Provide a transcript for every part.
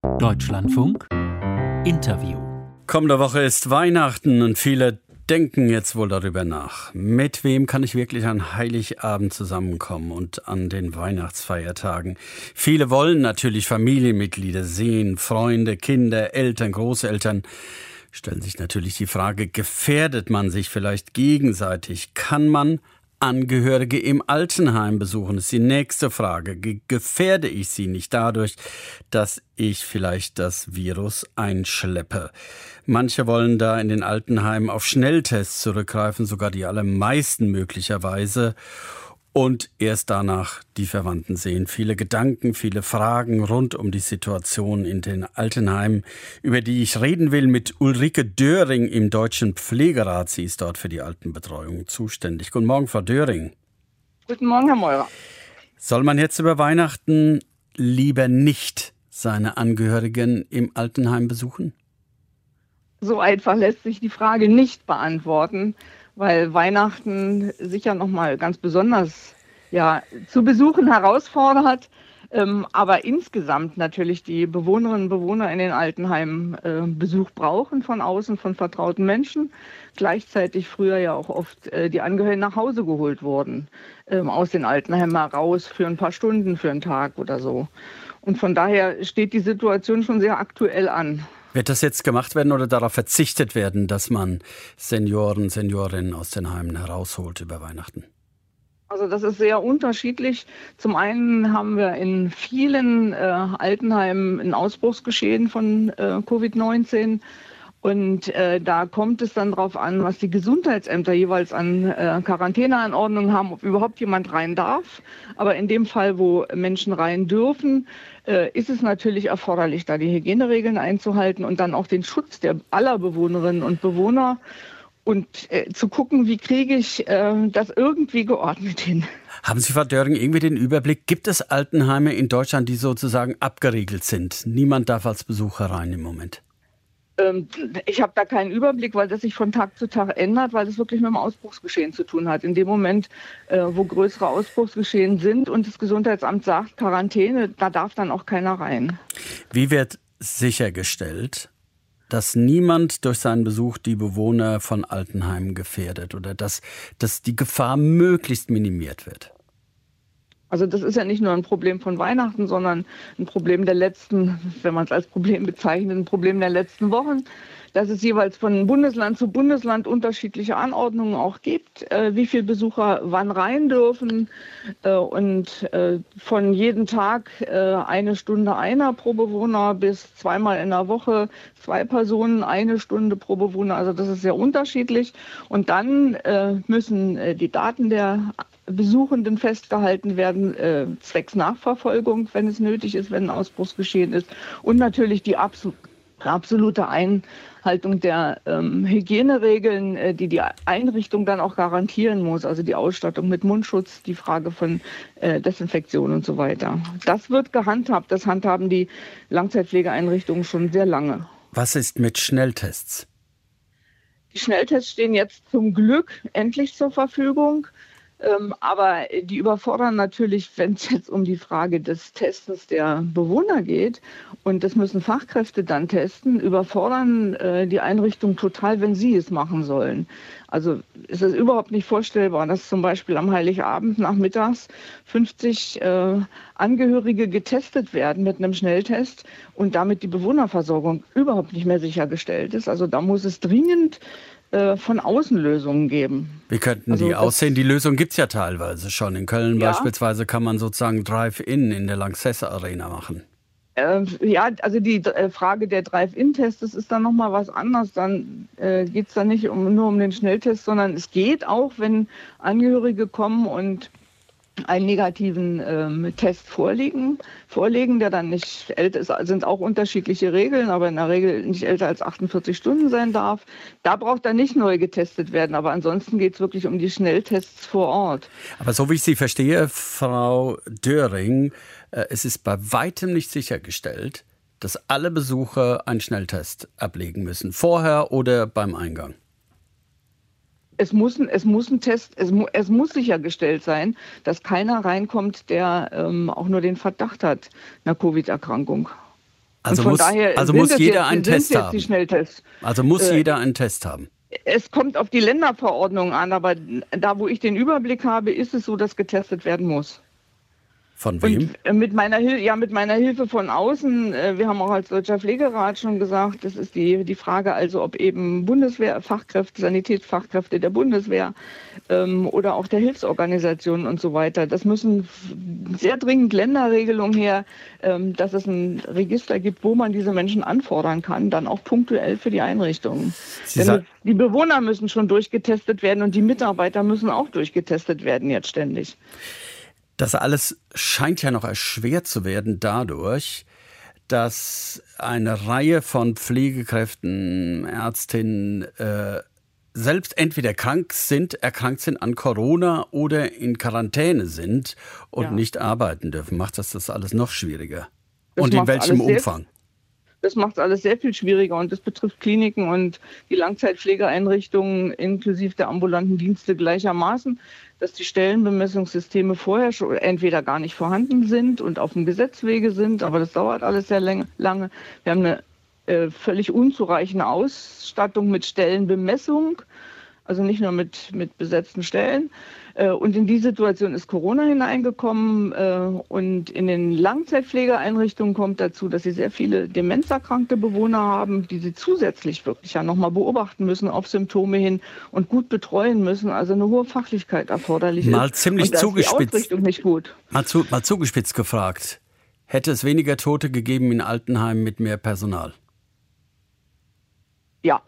Deutschlandfunk Interview. Kommende Woche ist Weihnachten und viele denken jetzt wohl darüber nach. Mit wem kann ich wirklich an Heiligabend zusammenkommen und an den Weihnachtsfeiertagen? Viele wollen natürlich Familienmitglieder sehen, Freunde, Kinder, Eltern, Großeltern. Stellen sich natürlich die Frage, gefährdet man sich vielleicht gegenseitig? Kann man Angehörige im Altenheim besuchen? Das ist die nächste Frage. Gefährde ich sie nicht dadurch, dass ich vielleicht das Virus einschleppe? Manche wollen da in den Altenheimen auf Schnelltests zurückgreifen, sogar die allermeisten möglicherweise. Und erst danach die Verwandten sehen. Viele Gedanken, viele Fragen rund um die Situation in den Altenheimen, über die ich reden will mit Ulrike Döring im Deutschen Pflegerat. Sie ist dort für die Altenbetreuung zuständig. Guten Morgen, Frau Döring. Guten Morgen, Herr Meurer. Soll man jetzt über Weihnachten lieber nicht seine Angehörigen im Altenheim besuchen? So einfach lässt sich die Frage nicht beantworten, weil Weihnachten sicher nochmal ganz besonders zu besuchen herausfordert, aber insgesamt natürlich die Bewohnerinnen und Bewohner in den Altenheimen Besuch brauchen von außen, von vertrauten Menschen. Gleichzeitig früher ja auch oft die Angehörigen nach Hause geholt wurden, aus den Altenheimen heraus für ein paar Stunden, für einen Tag oder so. Und von daher steht die Situation schon sehr aktuell an. Wird das jetzt gemacht werden oder darauf verzichtet werden, dass man Senioren, Seniorinnen aus den Heimen herausholt über Weihnachten? Also das ist sehr unterschiedlich. Zum einen haben wir in vielen Altenheimen ein Ausbruchsgeschehen von Covid-19. Und da kommt es dann darauf an, was die Gesundheitsämter jeweils an Quarantäneanordnungen haben, ob überhaupt jemand rein darf. Aber in dem Fall, wo Menschen rein dürfen, ist es natürlich erforderlich, da die Hygieneregeln einzuhalten und dann auch den Schutz aller Bewohnerinnen und Bewohner und zu gucken, wie kriege ich das irgendwie geordnet hin. Haben Sie, Frau Döring, irgendwie den Überblick? Gibt es Altenheime in Deutschland, die sozusagen abgeriegelt sind? Niemand darf als Besucher rein im Moment. Ich habe da keinen Überblick, weil das sich von Tag zu Tag ändert, weil es wirklich mit dem Ausbruchsgeschehen zu tun hat. In dem Moment, wo größere Ausbruchsgeschehen sind und das Gesundheitsamt sagt Quarantäne, da darf dann auch keiner rein. Wie wird sichergestellt, dass niemand durch seinen Besuch die Bewohner von Altenheimen gefährdet oder dass die Gefahr möglichst minimiert wird? Also das ist ja nicht nur ein Problem von Weihnachten, sondern ein Problem der letzten, wenn man es als Problem bezeichnet, ein Problem der letzten Wochen, dass es jeweils von Bundesland zu Bundesland unterschiedliche Anordnungen auch gibt, wie viele Besucher wann rein dürfen und von jedem Tag eine Stunde einer pro Bewohner bis zweimal in der Woche 2 Personen, 1 Stunde pro Bewohner. Also das ist sehr unterschiedlich. Und dann müssen die Daten der Besuchenden festgehalten werden, zwecks Nachverfolgung, wenn es nötig ist, wenn ein Ausbruchsgeschehen ist. Und natürlich die absolute Einhaltung der Hygieneregeln, die Einrichtung dann auch garantieren muss. Also die Ausstattung mit Mundschutz, die Frage von Desinfektion und so weiter. Das wird gehandhabt. Das handhaben die Langzeitpflegeeinrichtungen schon sehr lange. Was ist mit Schnelltests? Die Schnelltests stehen jetzt zum Glück endlich zur Verfügung. Aber die überfordern natürlich, wenn es jetzt um die Frage des Testens der Bewohner geht, und das müssen Fachkräfte dann testen, überfordern die Einrichtungen total, wenn sie es machen sollen. Also es ist überhaupt nicht vorstellbar, dass zum Beispiel am Heiligabend nachmittags 50 Angehörige getestet werden mit einem Schnelltest und damit die Bewohnerversorgung überhaupt nicht mehr sichergestellt ist. Also da muss es dringend von außen Lösungen geben. Wie könnten die aussehen? Die Lösung gibt es ja teilweise schon. In Köln beispielsweise kann man sozusagen Drive-In in der Lanxess Arena machen. Also die Frage der Drive-In-Tests, das ist dann nochmal was anderes. Dann geht es dann nicht nur um den Schnelltest, sondern es geht auch, wenn Angehörige kommen und einen negativen Test vorlegen, der dann nicht älter ist, sind auch unterschiedliche Regeln, aber in der Regel nicht älter als 48 Stunden sein darf. Da braucht dann nicht neu getestet werden, aber ansonsten geht es wirklich um die Schnelltests vor Ort. Aber so wie ich Sie verstehe, Frau Döring, es ist bei weitem nicht sichergestellt, dass alle Besucher einen Schnelltest ablegen müssen, vorher oder beim Eingang. Es muss sichergestellt sein, dass keiner reinkommt, der auch nur den Verdacht hat, einer Covid-Erkrankung. Also von muss, daher also sind muss es jeder jetzt, einen sind Test jetzt die haben. Schnelltests. Also muss jeder einen Test haben. Es kommt auf die Länderverordnung an, aber da, wo ich den Überblick habe, ist es so, dass getestet werden muss. Von Und wem? mit meiner Hilfe von außen, wir haben auch als Deutscher Pflegerat schon gesagt, das ist die Frage also, ob eben Bundeswehrfachkräfte, Sanitätsfachkräfte der Bundeswehr oder auch der Hilfsorganisationen und so weiter. Das müssen sehr dringend Länderregelungen her, dass es ein Register gibt, wo man diese Menschen anfordern kann, dann auch punktuell für die Einrichtungen. Denn die Bewohner müssen schon durchgetestet werden und die Mitarbeiter müssen auch durchgetestet werden jetzt ständig. Das alles scheint ja noch erschwert zu werden dadurch, dass eine Reihe von Pflegekräften, Ärztinnen selbst entweder erkrankt sind an Corona oder in Quarantäne sind und nicht arbeiten dürfen. Macht das alles noch schwieriger? Und in welchem Umfang? Das macht es alles sehr viel schwieriger und das betrifft Kliniken und die Langzeitpflegeeinrichtungen inklusive der ambulanten Dienste gleichermaßen, dass die Stellenbemessungssysteme vorher schon entweder gar nicht vorhanden sind und auf dem Gesetzwege sind, aber das dauert alles sehr lange. Wir haben eine völlig unzureichende Ausstattung mit Stellenbemessung, also nicht nur mit besetzten Stellen. Und in die Situation ist Corona hineingekommen. Und in den Langzeitpflegeeinrichtungen kommt dazu, dass sie sehr viele demenzerkrankte Bewohner haben, die sie zusätzlich wirklich ja nochmal beobachten müssen auf Symptome hin und gut betreuen müssen. Also eine hohe Fachlichkeit erforderlich mal ist. Ziemlich und da zugespitzt. ist die Ausrichtung nicht gut. Mal zugespitzt gefragt. Hätte es weniger Tote gegeben in Altenheimen mit mehr Personal? Ja.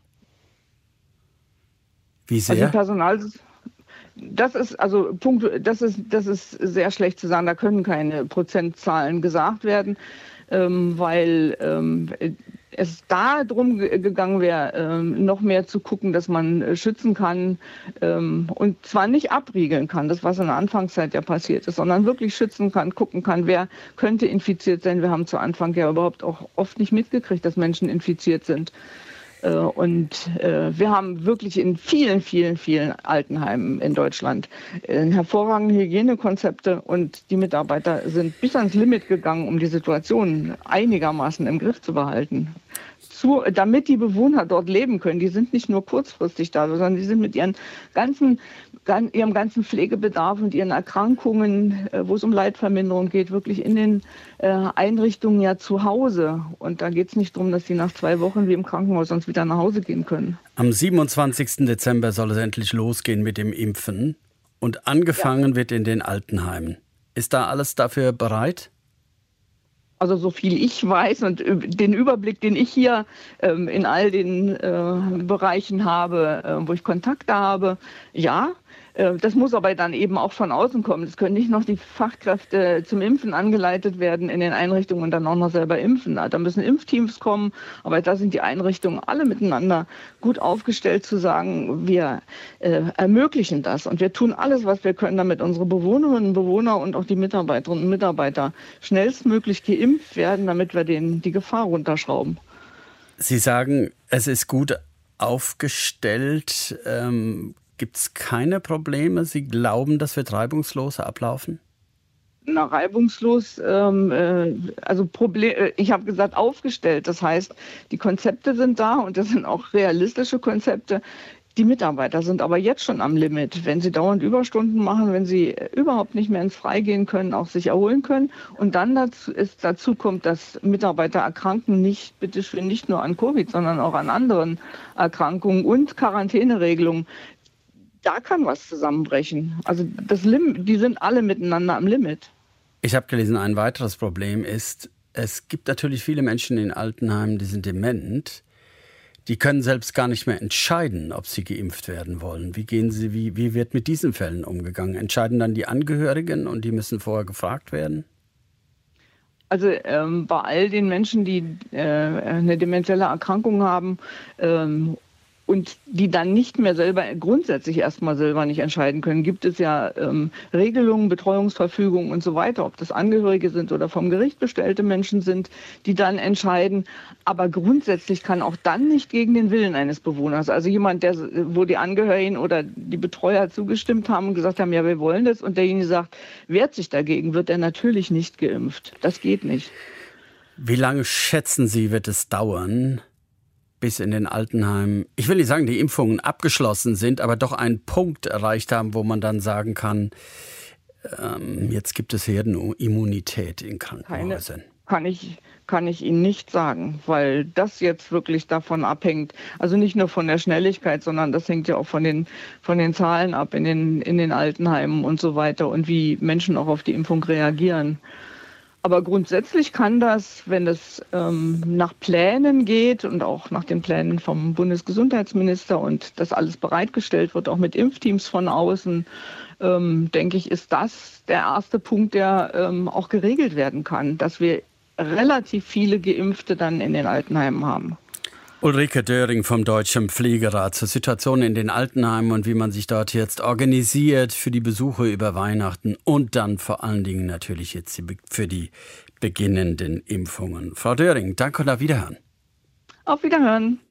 Wie sehr? Also das ist sehr schlecht zu sagen. Da können keine Prozentzahlen gesagt werden, weil es da drum gegangen wäre, noch mehr zu gucken, dass man schützen kann und zwar nicht abriegeln kann, das was in der Anfangszeit ja passiert ist, sondern wirklich schützen kann, gucken kann, wer könnte infiziert sein. Wir haben zu Anfang ja überhaupt auch oft nicht mitgekriegt, dass Menschen infiziert sind. Und wir haben wirklich in vielen, vielen, vielen Altenheimen in Deutschland hervorragende Hygienekonzepte und die Mitarbeiter sind bis ans Limit gegangen, um die Situation einigermaßen im Griff zu behalten. Damit die Bewohner dort leben können. Die sind nicht nur kurzfristig da, sondern die sind mit ihrem ganzen Pflegebedarf und ihren Erkrankungen, wo es um Leidverminderung geht, wirklich in den Einrichtungen ja zu Hause. Und da geht es nicht darum, dass die nach 2 Wochen wie im Krankenhaus sonst wieder nach Hause gehen können. Am 27. Dezember soll es endlich losgehen mit dem Impfen. Und angefangen wird in den Altenheimen. Ist da alles dafür bereit? Also so viel ich weiß und den Überblick, den ich hier in all den Bereichen habe, wo ich Kontakte habe, ja. Das muss aber dann eben auch von außen kommen. Es können nicht noch die Fachkräfte zum Impfen angeleitet werden in den Einrichtungen und dann auch noch selber impfen. Da müssen Impfteams kommen, aber da sind die Einrichtungen alle miteinander gut aufgestellt zu sagen, wir ermöglichen das und wir tun alles, was wir können, damit unsere Bewohnerinnen und Bewohner und auch die Mitarbeiterinnen und Mitarbeiter schnellstmöglich geimpft werden, damit wir die Gefahr runterschrauben. Sie sagen, es ist gut aufgestellt. Gibt es keine Probleme? Sie glauben, das wird reibungslos ablaufen? Na, reibungslos, ich habe gesagt aufgestellt. Das heißt, die Konzepte sind da und das sind auch realistische Konzepte. Die Mitarbeiter sind aber jetzt schon am Limit, wenn sie dauernd Überstunden machen, wenn sie überhaupt nicht mehr ins Freigehen können, auch sich erholen können. Und dann dazu kommt, dass Mitarbeiter erkranken, nicht nur an Covid, sondern auch an anderen Erkrankungen und Quarantäneregelungen. Da kann was zusammenbrechen. Also die sind alle miteinander am Limit. Ich habe gelesen, ein weiteres Problem ist, es gibt natürlich viele Menschen in Altenheimen, die sind dement. Die können selbst gar nicht mehr entscheiden, ob sie geimpft werden wollen. Wie wird mit diesen Fällen umgegangen? Entscheiden dann die Angehörigen und die müssen vorher gefragt werden? Also bei all den Menschen, die eine dementielle Erkrankung haben, und die dann nicht mehr grundsätzlich erstmal selber nicht entscheiden können, gibt es ja Regelungen, Betreuungsverfügungen und so weiter, ob das Angehörige sind oder vom Gericht bestellte Menschen sind, die dann entscheiden. Aber grundsätzlich kann auch dann nicht gegen den Willen eines Bewohners, also jemand, wo die Angehörigen oder die Betreuer zugestimmt haben und gesagt haben, ja, wir wollen das, und derjenige sagt, wehrt sich dagegen, wird er natürlich nicht geimpft. Das geht nicht. Wie lange schätzen Sie, wird es dauern, bis in den Altenheimen, ich will nicht sagen, die Impfungen abgeschlossen sind, aber doch einen Punkt erreicht haben, wo man dann sagen kann, jetzt gibt es Herdenimmunität in Krankenhäusern? Kann ich Ihnen nicht sagen, weil das jetzt wirklich davon abhängt, also nicht nur von der Schnelligkeit, sondern das hängt ja auch von den Zahlen ab in den Altenheimen und so weiter und wie Menschen auch auf die Impfung reagieren. Aber grundsätzlich kann das, wenn es nach Plänen geht und auch nach den Plänen vom Bundesgesundheitsminister und das alles bereitgestellt wird, auch mit Impfteams von außen, denke ich, ist das der erste Punkt, der auch geregelt werden kann, dass wir relativ viele Geimpfte dann in den Altenheimen haben. Ulrike Döring vom Deutschen Pflegerat zur Situation in den Altenheimen und wie man sich dort jetzt organisiert für die Besuche über Weihnachten und dann vor allen Dingen natürlich jetzt für die beginnenden Impfungen. Frau Döring, danke und auf Wiederhören. Auf Wiederhören.